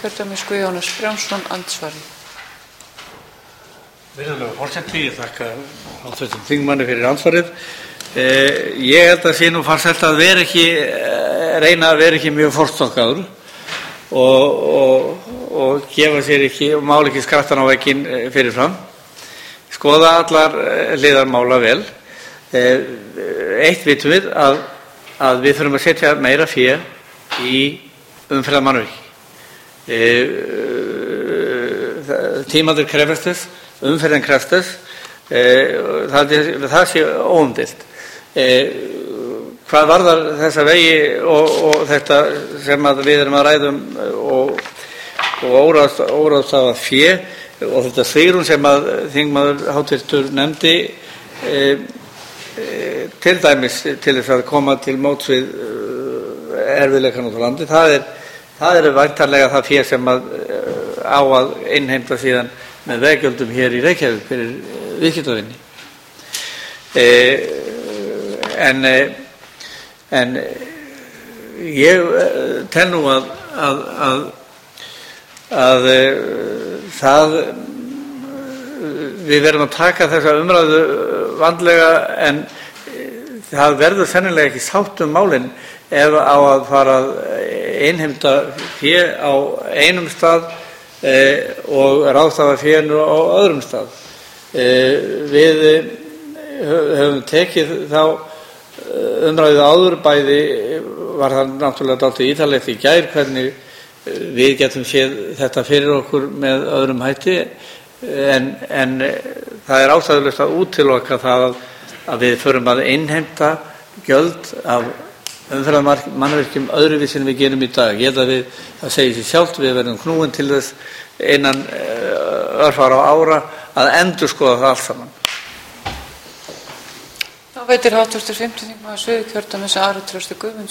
Suðurkjördæmis, Guðjónas Brjánsson, andsvari. Virðulegur forseti, ég þakka hv. þingmanni fyrir andsvarið. Ég held að sé nú farsælt að reyna að vera ekki mjög forstokkaður og gefa sér ekki og mála ekki skrattan á vegginn fyrirfram. Skoða allar hliðar mála vel. Eitt vitum við að við þurfum að setja meira fé í umferðarmannvirki. Tímarnir krefjast þess, umferðin krefst þess, það sé óumdeilt. Hvað varðar þessa vegi og þetta sem við erum að ræða og óráðstafað fé og þetta svigrúm sem þingmaður hv. nefndi, til dæmis til þess að koma til móts við erfiðleikann út á landi, það er væntanlega það fé sem á að innheimta síðan með veggjöldum hér í Reykjavík fyrir viðskiptavini. En ég tel nú að við verðum að taka þessa umræðu vandlega, en það verður sennilega ekki sátt málin ef á að fara að innheimta fé á einum stað og ráðstafa fénu á öðrum stað. Við höfum tekið þá umræðu áður, bæði var það náttúrulega dálítið ítarlegt í gær hvernig við getum séð þetta fyrir okkur með öðrum hætti, en það er ástæðulaust að útiloka það að við förum að innheimta gjöld af umferðarmannvirkjum öðruvísi en við gerum í dag. Það segir sig sjálft, við verðum knúin til þess innan örfárra ára að endurskoða það allt saman. Þá veitir hv. 5. þingmaður Suðurkjördæmis Ari Trausti Guðmundsson